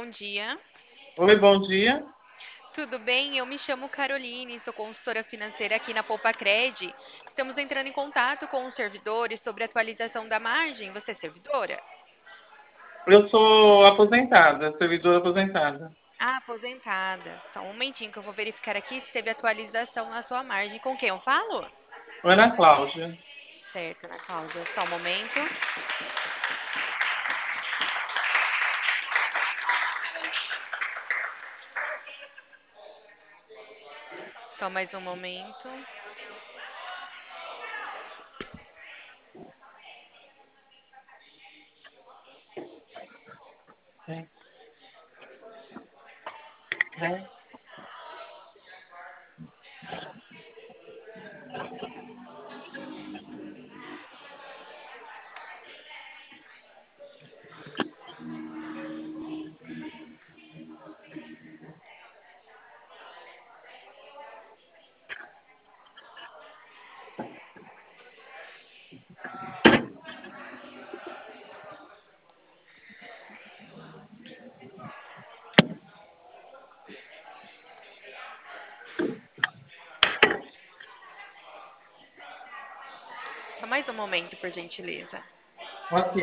bom dia. Oi, bom dia. Tudo bem? Eu me chamo Caroline, sou consultora financeira aqui na Poupa-Cred. Estamos entrando em contato com os servidores sobre a atualização da margem. Você é servidora? Eu sou aposentada, servidora aposentada. Ah, aposentada. Só um momentinho que eu vou verificar aqui se teve atualização na sua margem. Com quem eu falo? Ana Cláudia. Certo, Ana Cláudia. Só um momento. Só mais um momento. Vem, vem. Só mais um momento, por gentileza. Ok.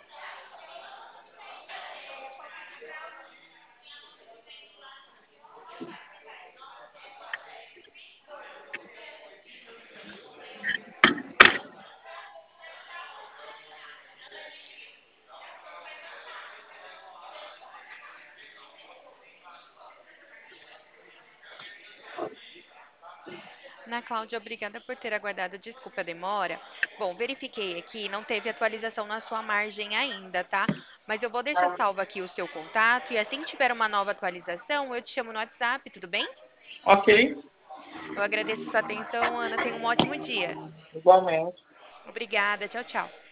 Ana Cláudia, obrigada por ter aguardado. Desculpa a demora. Bom, verifiquei aqui, não teve atualização na sua margem ainda, tá? Mas eu vou deixar salvo aqui o seu contato e assim que tiver uma nova atualização, eu te chamo no WhatsApp, tudo bem? Ok, Eu agradeço sua atenção, Ana. Tenha um ótimo dia. igualmente. Obrigada. Tchau, tchau.